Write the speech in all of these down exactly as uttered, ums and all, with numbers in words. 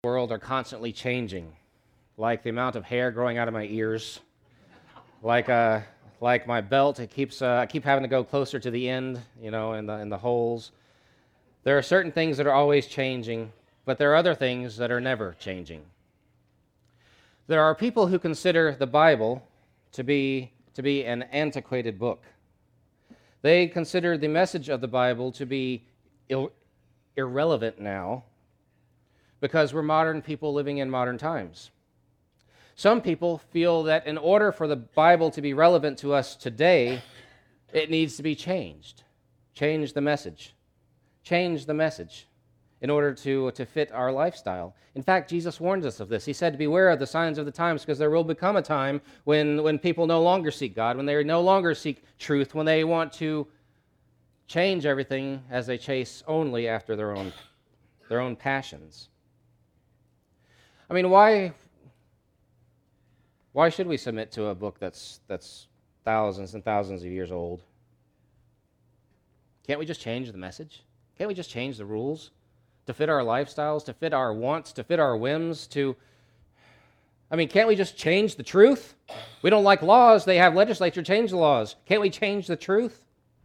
world are constantly changing, like the amount of hair growing out of my ears, like uh, like my belt. It keeps uh, I keep having to go closer to the end, you know, in the in the holes. There are certain things that are always changing, but there are other things that are never changing. There are people who consider the Bible to be to be an antiquated book. They consider the message of the Bible to be il- irrelevant now, because we're modern people living in modern times. Some people feel that in order for the Bible to be relevant to us today, it needs to be changed. Change the message. Change the message in order to, to fit our lifestyle. In fact, Jesus warns us of this. He said, beware of the signs of the times, because there will become a time when, when people no longer seek God, when they no longer seek truth, when they want to change everything as they chase only after their own, their own passions. I mean, why, why should we submit to a book that's, that's thousands and thousands of years old? Can't we just change the message? Can't we just change the rules to fit our lifestyles, to fit our wants, to fit our whims, to... I mean, can't we just change the truth? We don't like laws. They have legislature change the laws. Can't we change the truth?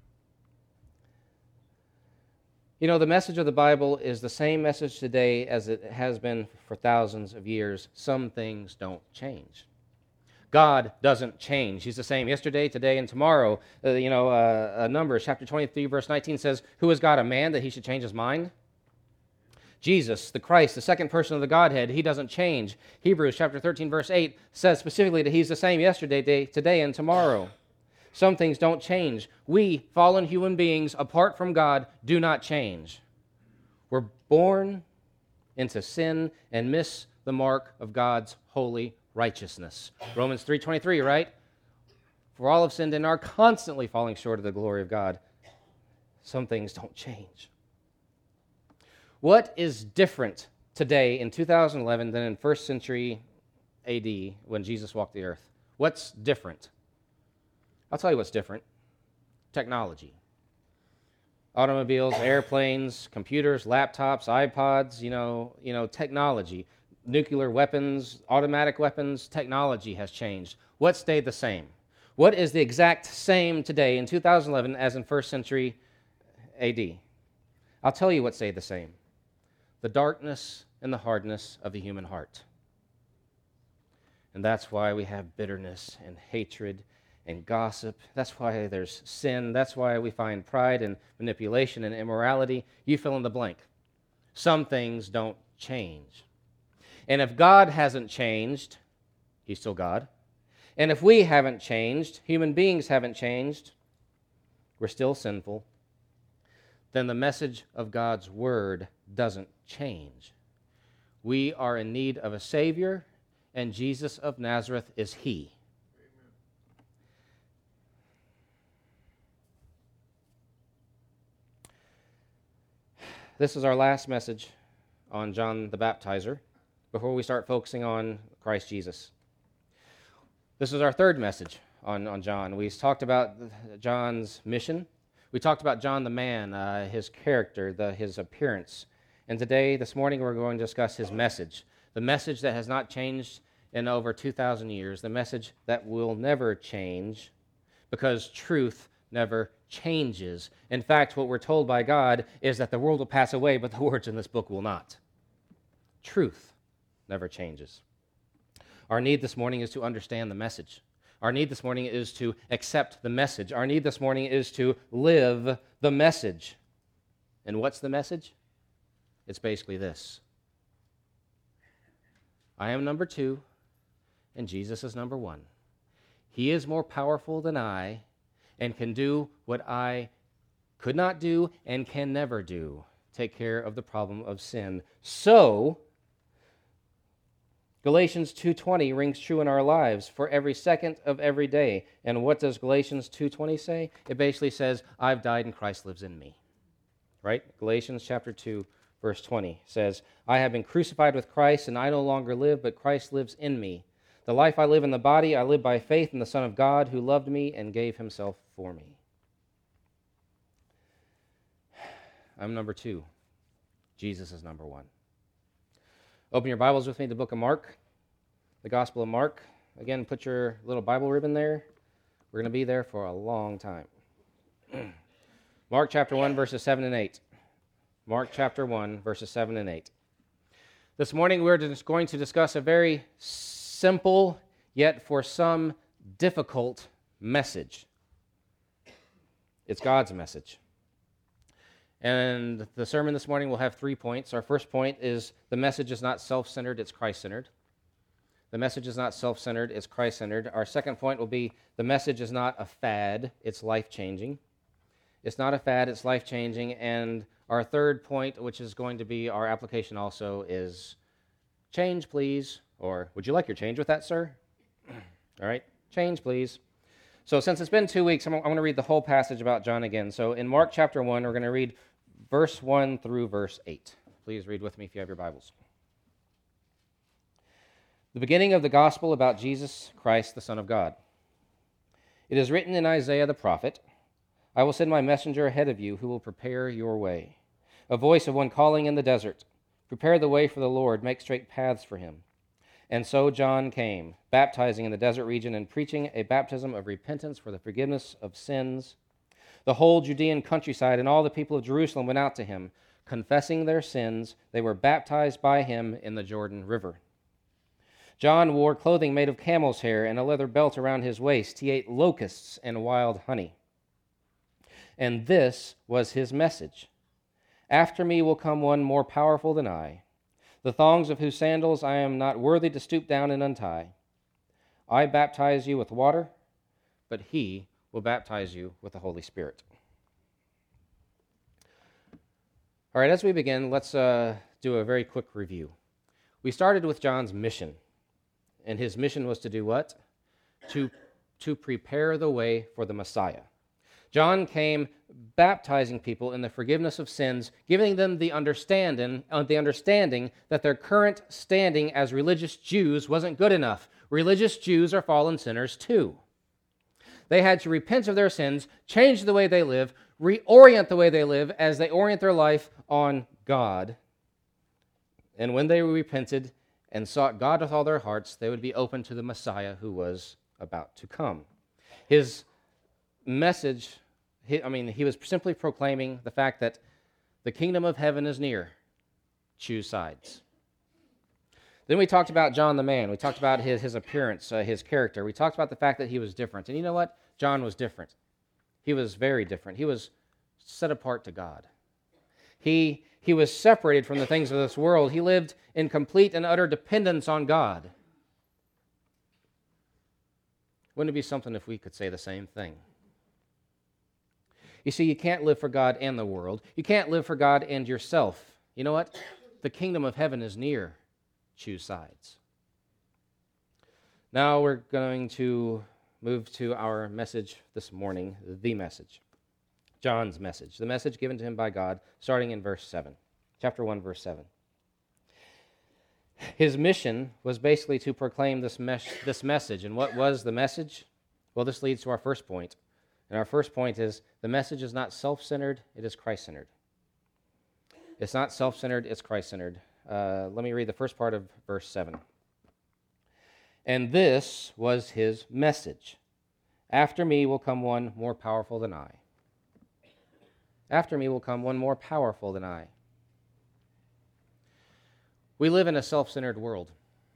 You know, the message of the Bible is the same message today as it has been for thousands of years. Some things don't change. God doesn't change. He's the same yesterday, today, and tomorrow. Uh, you know, uh, uh, Numbers chapter twenty-three, verse nineteen says, who is God, a man, that he should change his mind? Jesus, the Christ, the second person of the Godhead, he doesn't change. Hebrews chapter thirteen, verse eight says specifically that he's the same yesterday, day, today, and tomorrow. Some things don't change. We, fallen human beings, apart from God, do not change. We're born into sin and miss the mark of God's holy righteousness. Romans three twenty-three, right? For all have sinned and are constantly falling short of the glory of God. Some things don't change. What is different today in two thousand eleven than in first century A D when Jesus walked the earth? What's different? I'll tell you what's different. Technology. Automobiles, airplanes, computers, laptops, iPods, you know, you know, technology. Nuclear weapons, automatic weapons, technology has changed. What stayed the same? What is the exact same today in two thousand eleven as in first century A D? I'll tell you what stayed the same. The darkness and the hardness of the human heart. And that's why we have bitterness and hatred and gossip. That's why there's sin. That's why we find pride and manipulation and immorality. You fill in the blank. Some things don't change. And if God hasn't changed, he's still God. And if we haven't changed, human beings haven't changed, we're still sinful, then the message of God's word doesn't change. We are in need of a Savior, and Jesus of Nazareth is He. This is our last message on John the Baptizer before we start focusing on Christ Jesus. This is our third message on, on John. We talked about John's mission. We talked about John the man, uh, his character, the, his appearance. And today, this morning, we're going to discuss his message, the message that has not changed in over two thousand years, the message that will never change because truth never changes. In fact, what we're told by God is that the world will pass away, but the words in this book will not. Truth never changes. Our need this morning is to understand the message. Our need this morning is to accept the message. Our need this morning is to live the message. And what's the message? It's basically this. I am number two, and Jesus is number one. He is more powerful than I, and can do what I could not do and can never do, take care of the problem of sin. So, Galatians two twenty rings true in our lives for every second of every day. And what does Galatians two twenty say? It basically says, I've died and Christ lives in me. Right? Galatians chapter two, verse twenty says, I have been crucified with Christ, and I no longer live, but Christ lives in me. The life I live in the body, I live by faith in the Son of God who loved me and gave himself for me. I'm number two. Jesus is number one. Open your Bibles with me to the book of Mark, the Gospel of Mark. Again, put your little Bible ribbon there. We're going to be there for a long time. Mark chapter one, verses seven and eight. Mark chapter one, verses seven and eight. This morning we're just going to discuss a very simple, yet for some difficult message. It's God's message. And the sermon this morning will have three points. Our first point is the message is not self-centered, it's Christ-centered. The message is not self-centered, it's Christ-centered. Our second point will be the message is not a fad, it's life-changing. It's not a fad, it's life-changing. And our third point, which is going to be our application also, is change, please. Or would you like your change with that, sir? All right, change, please. So since it's been two weeks, I'm, I'm going to read the whole passage about John again. So in Mark chapter one, we're going to read verse one through verse eight. Please read with me if you have your Bibles. The beginning of the gospel about Jesus Christ, the Son of God. It is written in Isaiah the prophet, I will send my messenger ahead of you who will prepare your way. A voice of one calling in the desert, prepare the way for the Lord, make straight paths for him. And so John came, baptizing in the desert region and preaching a baptism of repentance for the forgiveness of sins. The whole Judean countryside and all the people of Jerusalem went out to him. Confessing their sins, they were baptized by him in the Jordan River. John wore clothing made of camel's hair and a leather belt around his waist. He ate locusts and wild honey. And this was his message. After me will come one more powerful than I, the thongs of whose sandals I am not worthy to stoop down and untie. I baptize you with water, but he will baptize you with the Holy Spirit. All right, as we begin, let's uh, do a very quick review. We started with John's mission, and his mission was to do what? To, to prepare the way for the Messiah. John came baptizing people in the forgiveness of sins, giving them the understanding, uh, the understanding that their current standing as religious Jews wasn't good enough. Religious Jews are fallen sinners too. They had to repent of their sins, change the way they live, reorient the way they live as they orient their life on God. And when they repented and sought God with all their hearts, they would be open to the Messiah who was about to come. His message, he, I mean, he was simply proclaiming the fact that the kingdom of heaven is near. Choose sides. Then we talked about John the man. We talked about his, his appearance, uh, his character. We talked about the fact that he was different. And you know what? John was different. He was very different. He was set apart to God. He, he was separated from the things of this world. He lived in complete and utter dependence on God. Wouldn't it be something if we could say the same thing? You see, you can't live for God and the world. You can't live for God and yourself. You know what? The kingdom of heaven is near. Choose sides. Now we're going to move to our message this morning, the message. John's message, the message given to him by God, starting in verse seven. Chapter one, verse seven. His mission was basically to proclaim this, mes- this message. And what was the message? Well, this leads to our first point. And our first point is the message is not self-centered, it is Christ-centered. It's not self-centered, it's Christ-centered. Uh, let me read the first part of verse seven. And this was his message. After me will come one more powerful than I. After me will come one more powerful than I. We live in a self-centered world.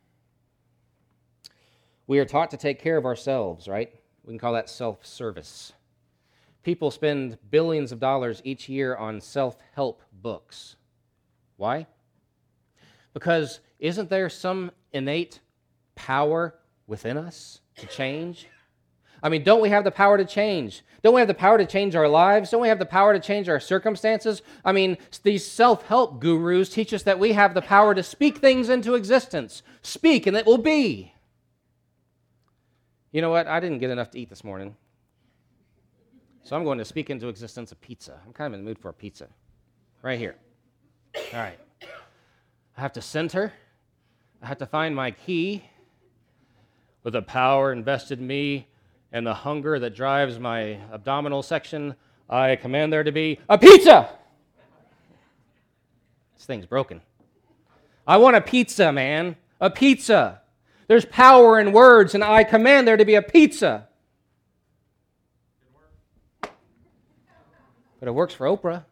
We are taught to take care of ourselves, right? We can call that self-service. People spend billions of dollars each year on self-help books. Why? Because isn't there some innate power within us to change? I mean, don't we have the power to change? Don't we have the power to change our lives? Don't we have the power to change our circumstances? I mean, these self-help gurus teach us that we have the power to speak things into existence. Speak and it will be. You know what? I didn't get enough to eat this morning. So I'm going to speak into existence a pizza. I'm kind of in the mood for a pizza. Right here. All right. I have to center. I have to find my key. With the power invested in me and the hunger that drives my abdominal section, I command there to be a pizza! This thing's broken. I want a pizza, man. A pizza. There's power in words, and I command there to be a pizza. But it works for Oprah.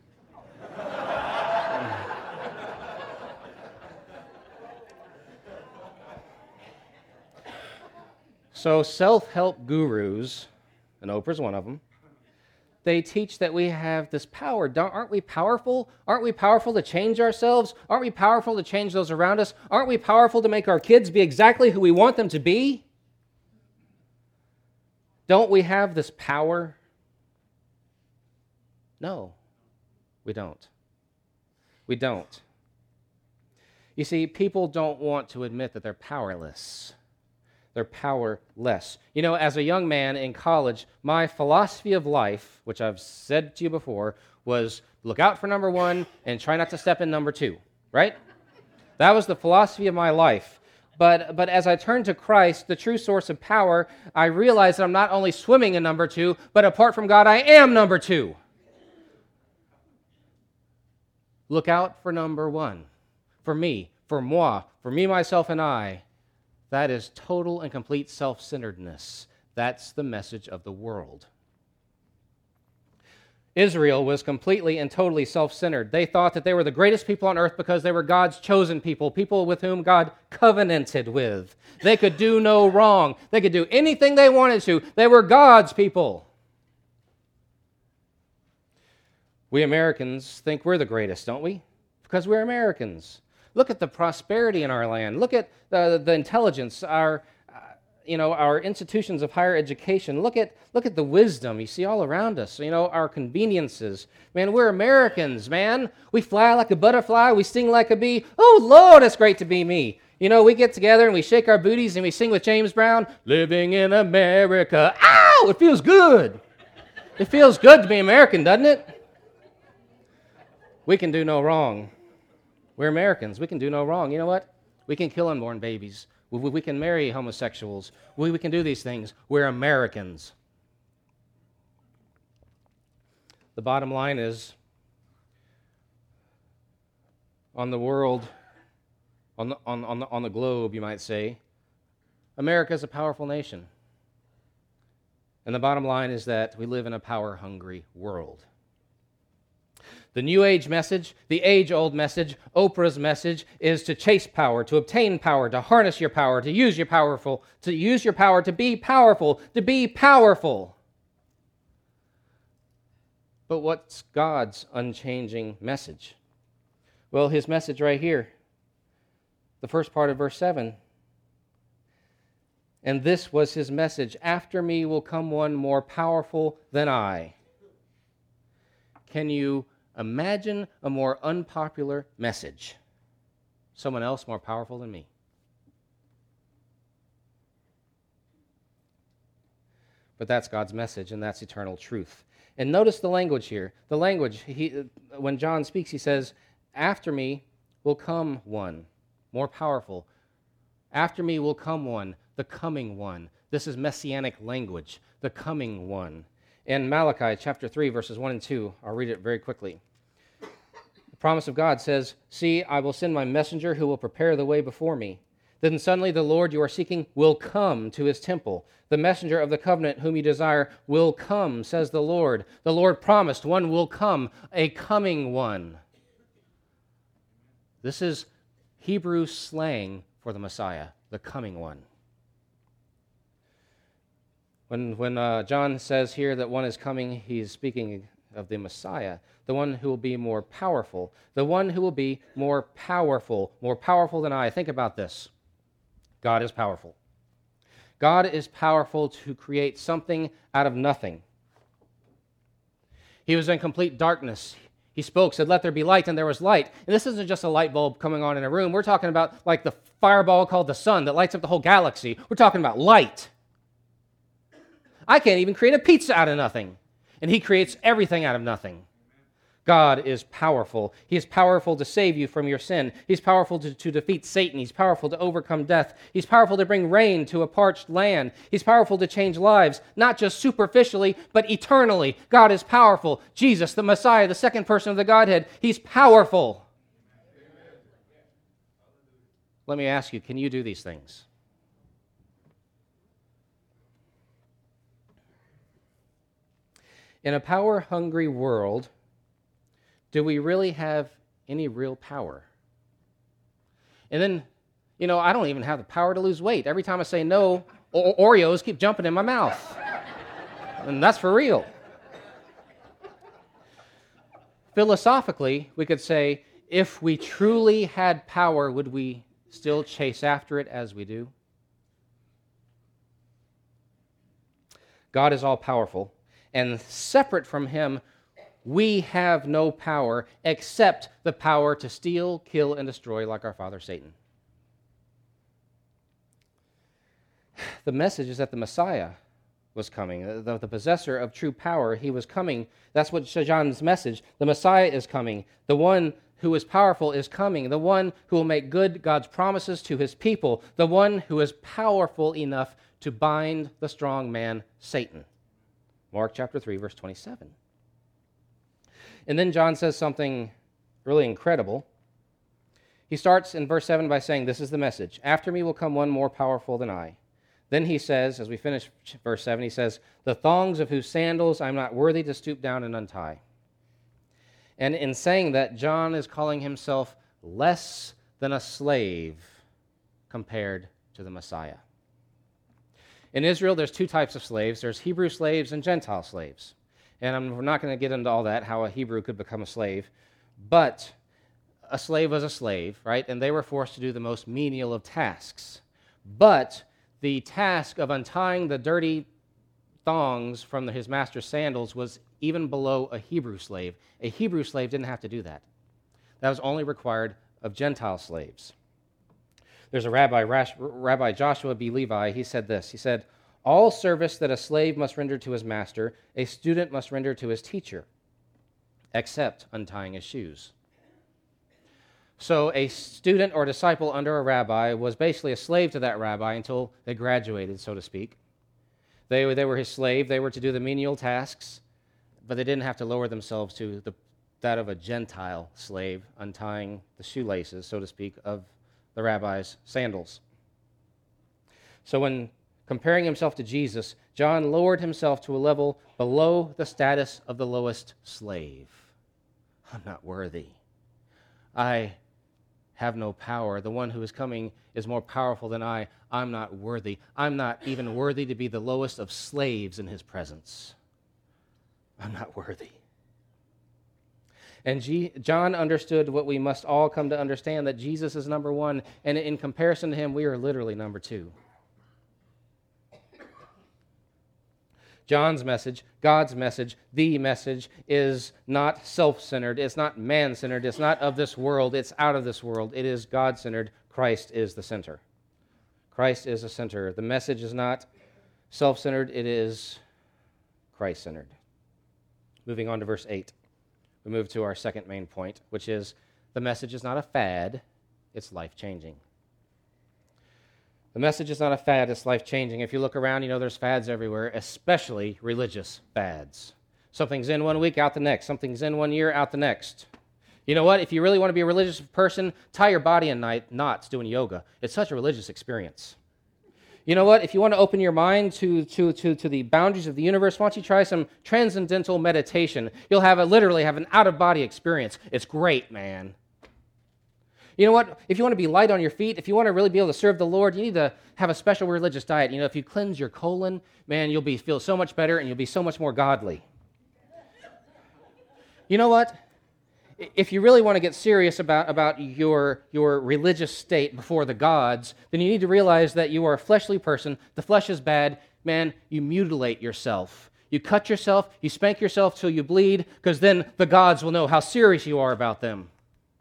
So self-help gurus, and Oprah's one of them, they teach that we have this power. Don't, aren't we powerful? Aren't we powerful to change ourselves? Aren't we powerful to change those around us? Aren't we powerful to make our kids be exactly who we want them to be? Don't we have this power? No, we don't. We don't. You see, people don't want to admit that they're powerless. They're powerless. You know, as a young man in college, my philosophy of life, which I've said to you before, was look out for number one and try not to step in number two, right? That was the philosophy of my life. But, but as I turned to Christ, the true source of power, I realized that I'm not only swimming in number two, but apart from God, I am number two. Look out for number one. For me, for moi, for me, myself, and I. That is total and complete self-centeredness. That's the message of the world. Israel was completely and totally self-centered. They thought that they were the greatest people on earth because they were God's chosen people, people with whom God covenanted with. They could do no wrong. They could do anything they wanted to. They were God's people. We Americans think we're the greatest, don't we? Because we're Americans. Look at the prosperity in our land. Look at the, the intelligence, our, uh, you know, our institutions of higher education. Look at, look at the wisdom you see all around us. You know, our conveniences. Man, we're Americans, man. We fly like a butterfly. We sing like a bee. Oh, Lord, it's great to be me. You know, we get together and we shake our booties and we sing with James Brown, living in America. Ow, it feels good. It feels good to be American, doesn't it? We can do no wrong. We're Americans. We can do no wrong. You know what? We can kill unborn babies. We, we can marry homosexuals. We, we can do these things. We're Americans. The bottom line is, on the world, on the, on, on, the, on the globe, you might say, America is a powerful nation. And the bottom line is that we live in a power-hungry world. The New Age message, the age-old message, Oprah's message is to chase power, to obtain power, to harness your power, to use your powerful, to use your power to be powerful, to be powerful. But what's God's unchanging message? Well, his message right here, the first part of verse seven. And this was his message, after me will come one more powerful than I. Can you imagine a more unpopular message? Someone else more powerful than me. But that's God's message, and that's eternal truth. And notice the language here. The language, he, when John speaks, he says, after me will come one, more powerful. After me will come one, the coming one. This is messianic language, the coming one. In Malachi chapter three, verses one and two, I'll read it very quickly. The promise of God says, see, I will send my messenger who will prepare the way before me. Then suddenly the Lord you are seeking will come to his temple. The messenger of the covenant whom you desire will come, says the Lord. The Lord promised one will come, a coming one. This is Hebrew slang for the Messiah, the coming one. When, when uh, John says here that one is coming, he's speaking of the Messiah, the one who will be more powerful, the one who will be more powerful, more powerful than I. Think about this. God is powerful. God is powerful to create something out of nothing. He was in complete darkness. He spoke, said, let there be light, and there was light. And this isn't just a light bulb coming on in a room. We're talking about like the fireball called the sun that lights up the whole galaxy. We're talking about light. I can't even create a pizza out of nothing. And he creates everything out of nothing. God is powerful. He is powerful to save you from your sin. He's powerful to, to defeat Satan. He's powerful to overcome death. He's powerful to bring rain to a parched land. He's powerful to change lives, not just superficially, but eternally. God is powerful. Jesus, the Messiah, the second person of the Godhead, he's powerful. Let me ask you, can you do these things? In a power-hungry world, do we really have any real power? And then, you know, I don't even have the power to lose weight. Every time I say no, o- Oreos keep jumping in my mouth. And that's for real. Philosophically, we could say, if we truly had power, would we still chase after it as we do? God is all-powerful, and separate from him, we have no power except the power to steal, kill, and destroy like our father Satan. The message is that the Messiah was coming, the, the possessor of true power. He was coming. That's what John's message. The Messiah is coming. The one who is powerful is coming. The one who will make good God's promises to his people. The one who is powerful enough to bind the strong man, Satan. Mark chapter three, verse twenty-seven. And then John says something really incredible. He starts in verse seven by saying, this is the message. After me will come one more powerful than I. Then he says, as we finish verse seven, he says, the thongs of whose sandals I'm not worthy to stoop down and untie. And in saying that, John is calling himself less than a slave compared to the Messiah. In Israel, there's two types of slaves. There's Hebrew slaves and Gentile slaves. And I'm, we're not going to get into all that, how a Hebrew could become a slave. But a slave was a slave, right? And they were forced to do the most menial of tasks. But the task of untying the dirty thongs from the, his master's sandals was even below a Hebrew slave. A Hebrew slave didn't have to do that. That was only required of Gentile slaves. There's a rabbi, Rash, Rabbi Joshua B. Levi. He said this. He said, all service that a slave must render to his master, a student must render to his teacher, except untying his shoes. So a student or disciple under a rabbi was basically a slave to that rabbi until they graduated, so to speak. They, they were his slave. They were to do the menial tasks, but they didn't have to lower themselves to the, that of a Gentile slave, untying the shoelaces, so to speak, of the rabbi's sandals. So when comparing himself to Jesus, John lowered himself to a level below the status of the lowest slave. I'm not worthy. I have no power. The one who is coming is more powerful than I. I'm not worthy. I'm not even worthy to be the lowest of slaves in his presence. I'm not worthy. And G- John understood what we must all come to understand, that Jesus is number one, and in comparison to him, we are literally number two. John's message, God's message, the message is not self-centered. It's not man-centered. It's not of this world. It's out of this world. It is God-centered. Christ is the center. Christ is the center. The message is not self-centered. It is Christ-centered. Moving on to verse eight. We move to our second main point, which is the message is not a fad. It's life-changing. The message is not a fad, it's life-changing. If you look around, you know there's fads everywhere, especially religious fads. Something's in one week, out the next. Something's in one year, out the next. You know what? If you really want to be a religious person, tie your body in knots doing yoga. It's such a religious experience. You know what? If you want to open your mind to, to, to, to the boundaries of the universe, why don't you try some transcendental meditation? You'll have a, literally have an out-of-body experience. It's great, man. You know what? If you want to be light on your feet, if you want to really be able to serve the Lord, you need to have a special religious diet. You know, if you cleanse your colon, man, you'll be feel so much better and you'll be so much more godly. You know what? If you really want to get serious about, about your, your religious state before the gods, then you need to realize that you are a fleshly person. The flesh is bad. Man, you mutilate yourself. You cut yourself, you spank yourself till you bleed, because then the gods will know how serious you are about them.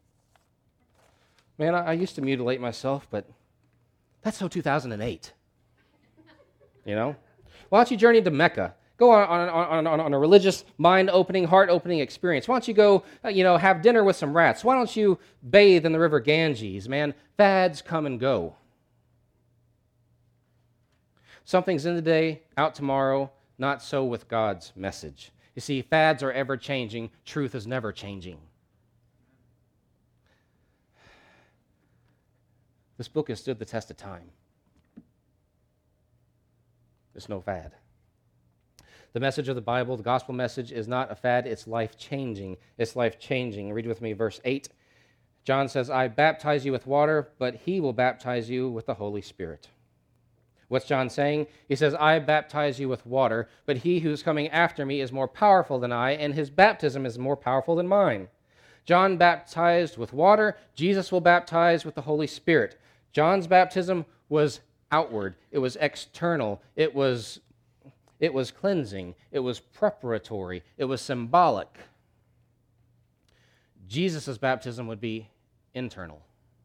Man, I, I used to mutilate myself, but that's so two thousand eight. You know? Why don't you journey to Mecca? Go on, on, on, on a religious, mind-opening, heart-opening experience. Why don't you go, you know, have dinner with some rats? Why don't you bathe in the river Ganges? Man, fads come and go. Something's in today, out tomorrow, not so with God's message. You see, fads are ever-changing. Truth is never changing. This book has stood the test of time. It's no fad. The message of the Bible, the gospel message, is not a fad, it's life-changing. It's life-changing. Read with me verse eight. John says, I baptize you with water, but he will baptize you with the Holy Spirit. What's John saying? He says, I baptize you with water, but he who's coming after me is more powerful than I, and his baptism is more powerful than mine. John baptized with water. Jesus will baptize with the Holy Spirit. John's baptism was outward. It was external. It was, it was cleansing. It was preparatory. It was symbolic. Jesus' baptism would be internal.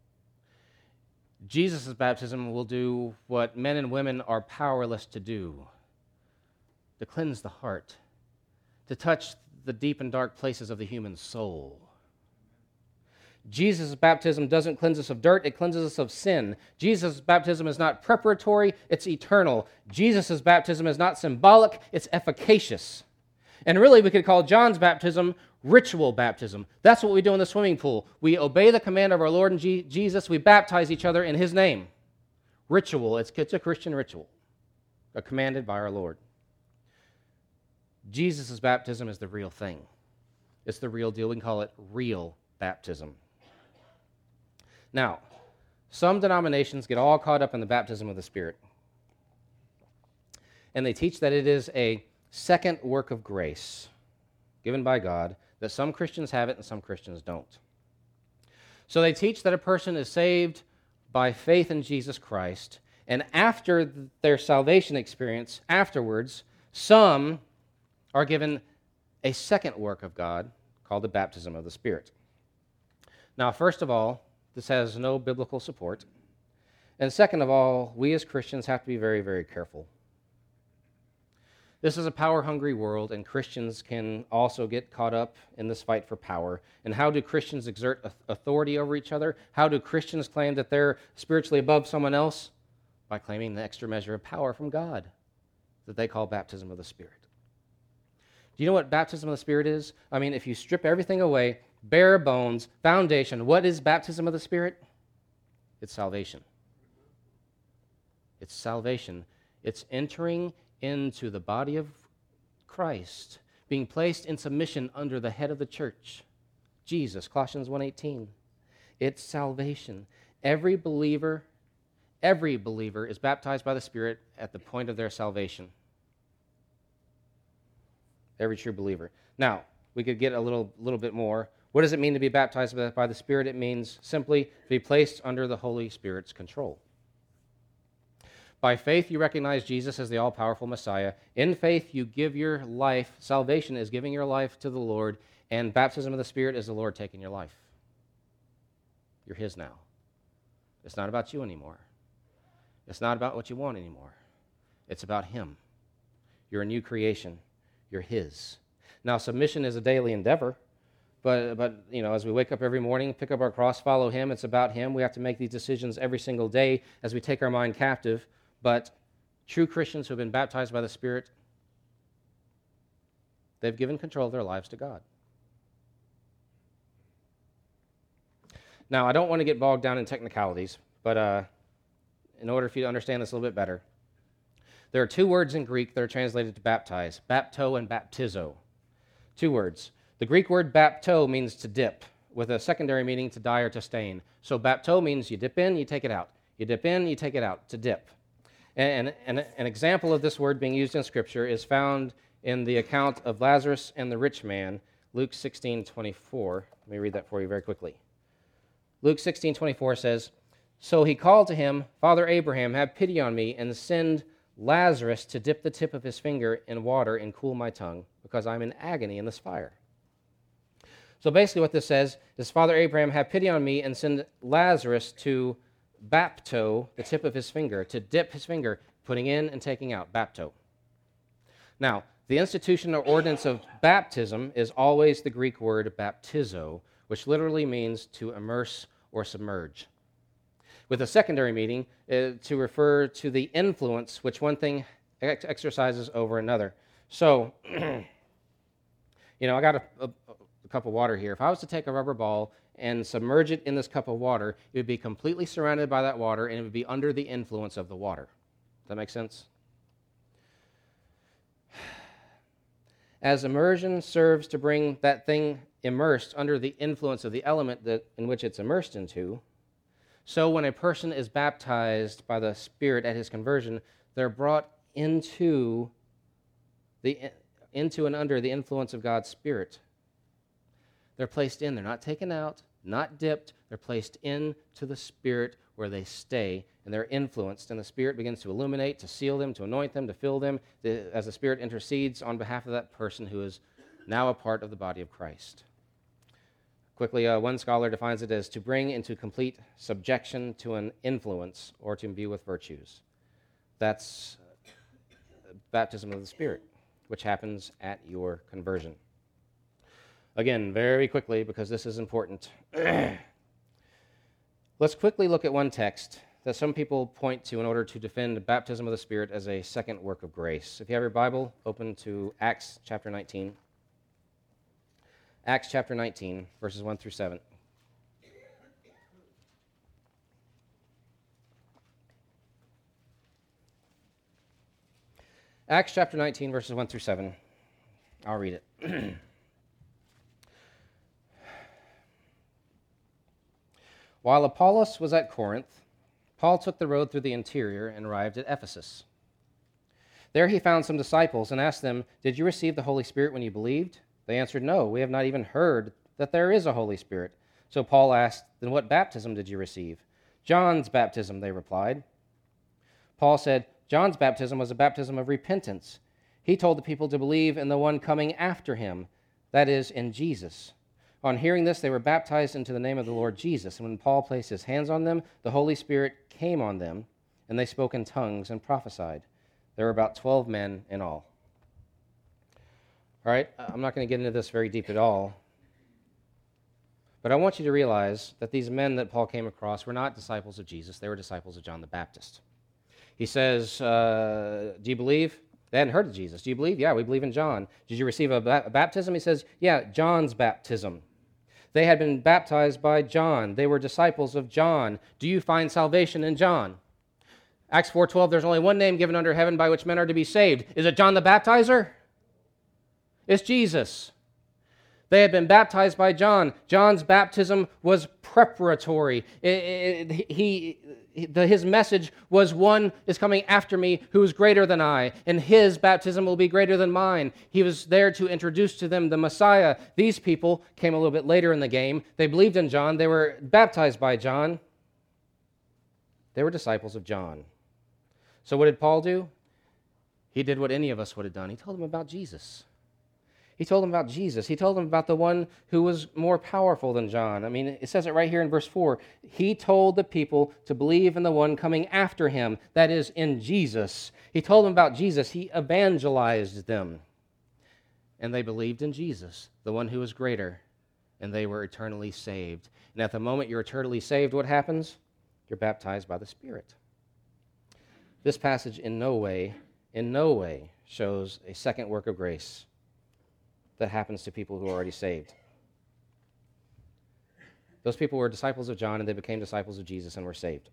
Jesus' baptism will do what men and women are powerless to do, to cleanse the heart, to touch the deep and dark places of the human soul. Jesus' baptism doesn't cleanse us of dirt, it cleanses us of sin. Jesus' baptism is not preparatory, it's eternal. Jesus' baptism is not symbolic, it's efficacious. And really, we could call John's baptism ritual baptism. That's what we do in the swimming pool. We obey the command of our Lord and G- Jesus. We baptize each other in his name. Ritual. It's, it's a Christian ritual, uh, commanded by our Lord. Jesus' baptism is the real thing. It's the real deal. We can call it real baptism. Now, some denominations get all caught up in the baptism of the Spirit. And they teach that it is a second work of grace given by God, that some Christians have it and some Christians don't. So they teach that a person is saved by faith in Jesus Christ, and after their salvation experience, afterwards, some are given a second work of God called the baptism of the Spirit. Now, first of all, this has no biblical support. And second of all, we as Christians have to be very, very careful. This is a power-hungry world, and Christians can also get caught up in this fight for power. And how do Christians exert authority over each other? How do Christians claim that they're spiritually above someone else? By claiming the extra measure of power from God that they call baptism of the Spirit. Do you know what baptism of the Spirit is? I mean, if you strip everything away, bare bones, foundation, what is baptism of the Spirit? It's salvation. It's salvation. It's entering into the body of Christ, being placed in submission under the head of the church, Jesus, Colossians one eighteen. It's salvation. Every believer, every believer is baptized by the Spirit at the point of their salvation. Every true believer. Now, we could get a little, little bit more. What does it mean to be baptized by the Spirit? It means simply to be placed under the Holy Spirit's control. By faith, you recognize Jesus as the all-powerful Messiah. In faith, you give your life. Salvation is giving your life to the Lord, and baptism of the Spirit is the Lord taking your life. You're his now. It's not about you anymore. It's not about what you want anymore. It's about him. You're a new creation. You're his. Now, submission is a daily endeavor, but, but you know, as we wake up every morning, pick up our cross, follow him, it's about him. We have to make these decisions every single day as we take our mind captive. But true Christians who have been baptized by the Spirit, they've given control of their lives to God. Now, I don't want to get bogged down in technicalities, but uh, in order for you to understand this a little bit better, there are two words in Greek that are translated to baptize, bapto and baptizo. Two words. The Greek word bapto means to dip, with a secondary meaning to dye or to stain. So bapto means you dip in, you take it out. You dip in, you take it out, to dip. And, and an example of this word being used in Scripture is found in the account of Lazarus and the rich man, Luke sixteen twenty-four. Let me read that for you very quickly. Luke sixteen twenty-four says, "So he called to him, 'Father Abraham, have pity on me, and send Lazarus to dip the tip of his finger in water and cool my tongue, because I'm in agony in this fire.'" So basically what this says is, Father Abraham, have pity on me, and send Lazarus to bapto, the tip of his finger, to dip his finger, putting in and taking out, bapto. Now, the institution or ordinance of baptism is always the Greek word baptizo, which literally means to immerse or submerge, with a secondary meaning uh, to refer to the influence which one thing ex- exercises over another. So, you know, I got a, a, a cup of water here. If I was to take a rubber ball and submerge it in this cup of water, it would be completely surrounded by that water, and it would be under the influence of the water. Does that make sense? As immersion serves to bring that thing immersed under the influence of the element that in which it's immersed into, so when a person is baptized by the Spirit at his conversion, they're brought into the into and under the influence of God's Spirit. They're placed in. They're not taken out, not dipped. They're placed into the Spirit where they stay, and they're influenced, and the Spirit begins to illuminate, to seal them, to anoint them, to fill them, as the Spirit intercedes on behalf of that person who is now a part of the body of Christ. Quickly, uh, one scholar defines it as to bring into complete subjection to an influence or to imbue with virtues. That's baptism of the Spirit, which happens at your conversion. Again, very quickly, because this is important. Let's quickly look at one text that some people point to in order to defend baptism of the Spirit as a second work of grace. If you have your Bible, open to Acts chapter nineteen. Acts chapter nineteen, verses one through seven. Acts chapter nineteen, verses one through seven. I'll read it. While Apollos was at Corinth, Paul took the road through the interior and arrived at Ephesus. There he found some disciples and asked them, "Did you receive the Holy Spirit when you believed?" They answered, "No, we have not even heard that there is a Holy Spirit." So Paul asked, "Then what baptism did you receive?" "John's baptism," they replied. Paul said, "John's baptism was a baptism of repentance. He told the people to believe in the one coming after him, that is, in Jesus." On hearing this, they were baptized into the name of the Lord Jesus. And when Paul placed his hands on them, the Holy Spirit came on them, and they spoke in tongues and prophesied. There were about twelve men in all. All right, I'm not going to get into this very deep at all, but I want you to realize that these men that Paul came across were not disciples of Jesus. They were disciples of John the Baptist. He says, uh, do you believe? They hadn't heard of Jesus. Do you believe? Yeah, we believe in John. Did you receive a, ba- a baptism? He says, yeah, John's baptism. They had been baptized by John. They were disciples of John. Do you find salvation in John? Acts four twelve, there's only one name given under heaven by which men are to be saved. Is it John the Baptizer? It's Jesus. They had been baptized by John. John's baptism was preparatory. It, it, he, the, his message was, one is coming after me who is greater than I, and his baptism will be greater than mine. He was there to introduce to them the Messiah. These people came a little bit later in the game. They believed in John. They were baptized by John. They were disciples of John. So what did Paul do? He did what any of us would have done. He told them about Jesus. He told them about Jesus. He told them about the one who was more powerful than John. I mean, it says it right here in verse four. He told the people to believe in the one coming after him, that is, in Jesus. He told them about Jesus. He evangelized them. And they believed in Jesus, the one who is greater, and they were eternally saved. And at the moment you're eternally saved, what happens? You're baptized by the Spirit. This passage in no way, in no way shows a second work of grace that happens to people who are already saved. Those people were disciples of John, and they became disciples of Jesus and were saved.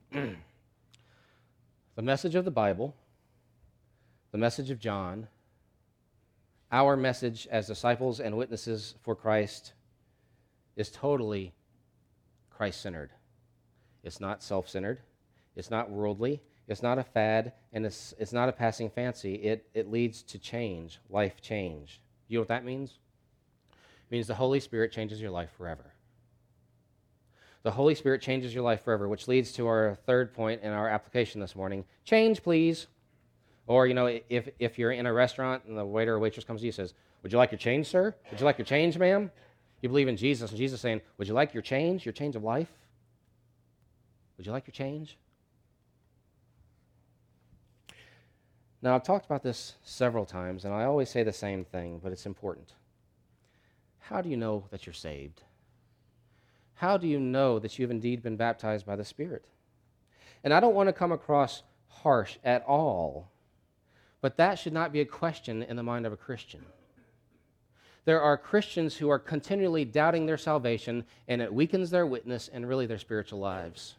The message of the Bible, the message of John, our message as disciples and witnesses for Christ is totally Christ-centered. It's not self-centered. It's not worldly. It's not a fad, and it's, it's not a passing fancy. It, it leads to change, life change. You know what that means? It means the Holy Spirit changes your life forever. The Holy Spirit changes your life forever, which leads to our third point in our application this morning. Change, please. Or, you know, if, if you're in a restaurant and the waiter or waitress comes to you and says, "Would you like your change, sir? Would you like your change, ma'am?" You believe in Jesus, and Jesus is saying, "Would you like your change, your change of life? Would you like your change?" Now, I've talked about this several times, and I always say the same thing, but it's important. How do you know that you're saved? How do you know that you've indeed been baptized by the Spirit? And I don't want to come across harsh at all, but that should not be a question in the mind of a Christian. There are Christians who are continually doubting their salvation, and it weakens their witness and really their spiritual lives.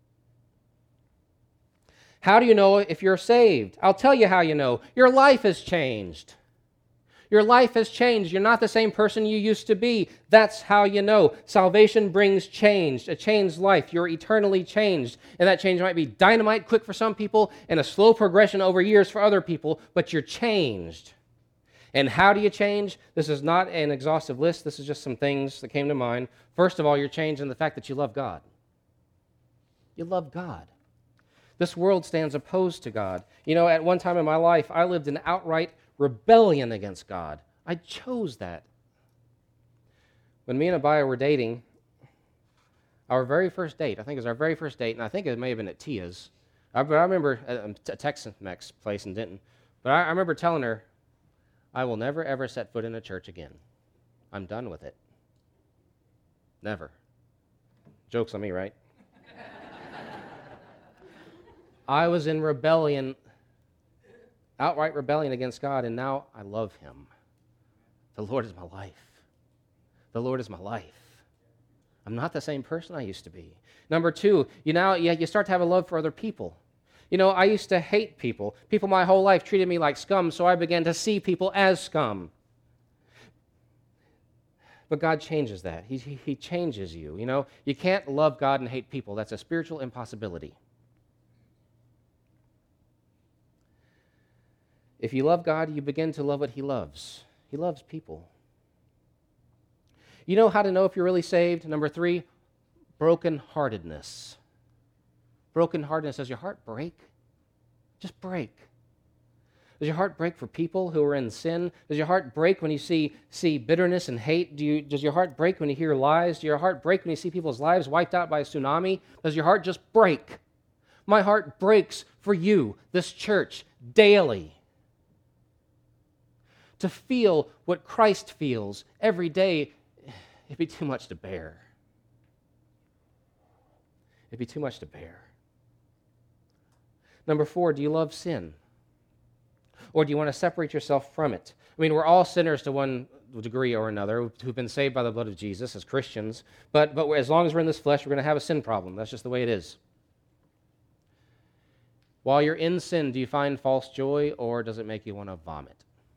How do you know if you're saved? I'll tell you how you know. Your life has changed. Your life has changed. You're not the same person you used to be. That's how you know. Salvation brings change, a changed life. You're eternally changed. And that change might be dynamite quick for some people and a slow progression over years for other people, but you're changed. And how do you change? This is not an exhaustive list. This is just some things that came to mind. First of all, you're changed in the fact that you love God. You love God. This world stands opposed to God. You know, at one time in my life, I lived in outright rebellion against God. I chose that. When me and Abaya were dating, our very first date, I think it was our very first date, and I think it may have been at Tia's. I, but I remember at a Tex-Mex place in Denton. But I, I remember telling her, I will never, ever set foot in a church again. I'm done with it. Never. Joke's on me, right? I was in rebellion, outright rebellion against God, and now I love Him. The Lord is my life. The Lord is my life. I'm not the same person I used to be. Number two, you now you, you start to have a love for other people. You know, I used to hate people. People my whole life treated me like scum, so I began to see people as scum. But God changes that. He, he, he changes you. You know, you can't love God and hate people. That's a spiritual impossibility. If you love God, you begin to love what He loves. He loves people. You know how to know if you're really saved? Number three, brokenheartedness. Brokenheartedness. Does your heart break? Just break. Does your heart break for people who are in sin? Does your heart break when you see, see bitterness and hate? Do you, does your heart break when you hear lies? Does your heart break when you see people's lives wiped out by a tsunami? Does your heart just break? My heart breaks for you, this church, daily. To feel what Christ feels every day, it'd be too much to bear. It'd be too much to bear. Number four, do you love sin? Or do you want to separate yourself from it? I mean, we're all sinners to one degree or another who've been saved by the blood of Jesus as Christians, but, but as long as we're in this flesh, we're going to have a sin problem. That's just the way it is. While you're in sin, do you find false joy, or does it make you want to vomit?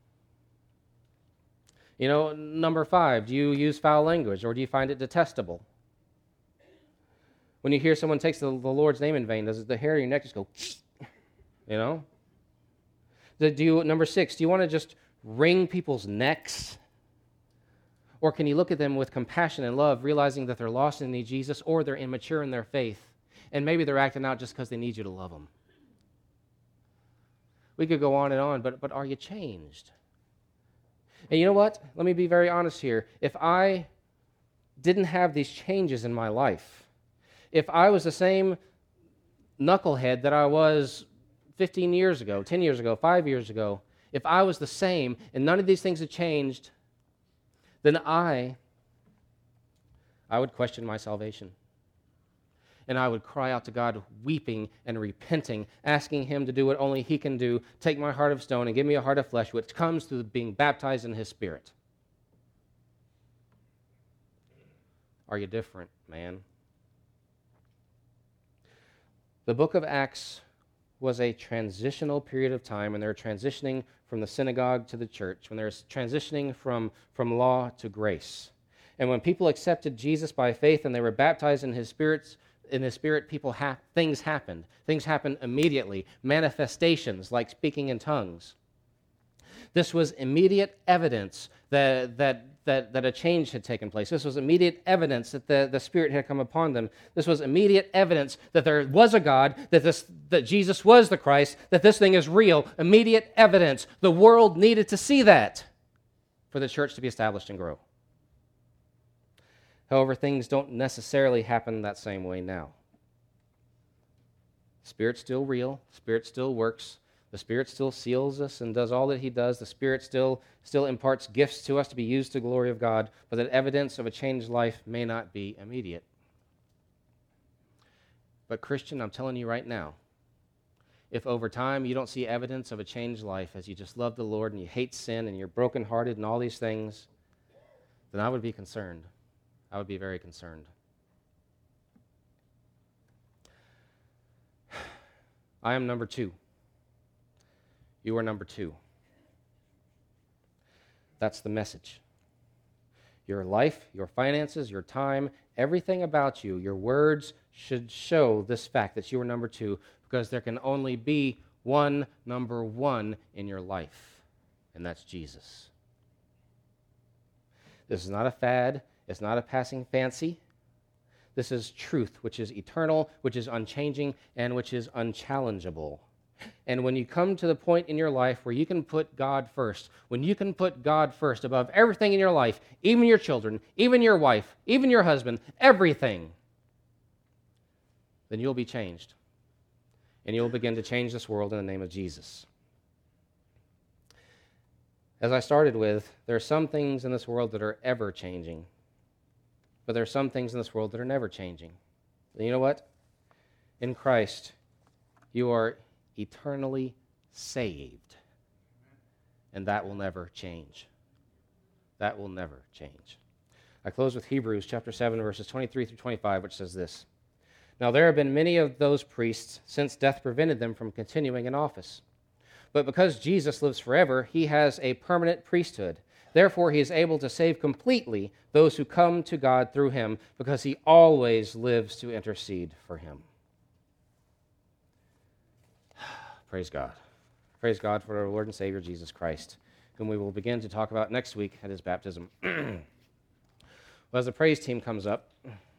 You know, number five, do you use foul language, or do you find it detestable? When you hear someone takes the, the Lord's name in vain, does the hair on your neck just go, you know? Do you, number six, do you want to just wring people's necks? Or can you look at them with compassion and love, realizing that they're lost and need Jesus, or they're immature in their faith, and maybe they're acting out just because they need you to love them? We could go on and on, but, but are you changed? And you know what? Let me be very honest here. If I didn't have these changes in my life, if I was the same knucklehead that I was fifteen years ago, ten years ago, five years ago, if I was the same and none of these things had changed, then I, I would question my salvation. And I would cry out to God, weeping and repenting, asking Him to do what only He can do, take my heart of stone and give me a heart of flesh, which comes through being baptized in His Spirit. Are you different, man? The book of Acts was a transitional period of time when they were transitioning from the synagogue to the church, when they were transitioning from, from law to grace. And when people accepted Jesus by faith and they were baptized in His Spirit, in His Spirit, people ha- things happened. Things happened immediately. Manifestations like speaking in tongues. This was immediate evidence that that that, that a change had taken place. This was immediate evidence that the, the Spirit had come upon them. This was immediate evidence that there was a God, that this that Jesus was the Christ, that this thing is real. Immediate evidence. The world needed to see that for the church to be established and grow. However, things don't necessarily happen that same way now. Spirit's still real. Spirit still works. The Spirit still seals us and does all that He does. The Spirit still, still imparts gifts to us to be used to the glory of God, but that evidence of a changed life may not be immediate. But Christian, I'm telling you right now, if over time you don't see evidence of a changed life as you just love the Lord and you hate sin and you're brokenhearted and all these things, then I would be concerned. I would be very concerned. I am number two. You are number two. That's the message. Your life, your finances, your time, everything about you, your words should show this fact that you are number two, because there can only be one number one in your life, and that's Jesus. This is not a fad. It's not a passing fancy. This is truth, which is eternal, which is unchanging, and which is unchallengeable. And when you come to the point in your life where you can put God first, when you can put God first above everything in your life, even your children, even your wife, even your husband, everything, then you'll be changed. And you'll begin to change this world in the name of Jesus. As I started with, there are some things in this world that are ever changing, but there are some things in this world that are never changing. And you know what? In Christ, you are eternally saved. And that will never change. That will never change. I close with Hebrews chapter seven, verses twenty-three through twenty-five, which says this. Now there have been many of those priests since death prevented them from continuing in office. But because Jesus lives forever, he has a permanent priesthood. Therefore, he is able to save completely those who come to God through him, because he always lives to intercede for him. Praise God. Praise God for our Lord and Savior, Jesus Christ, whom we will begin to talk about next week at his baptism. Well, as the praise team comes up,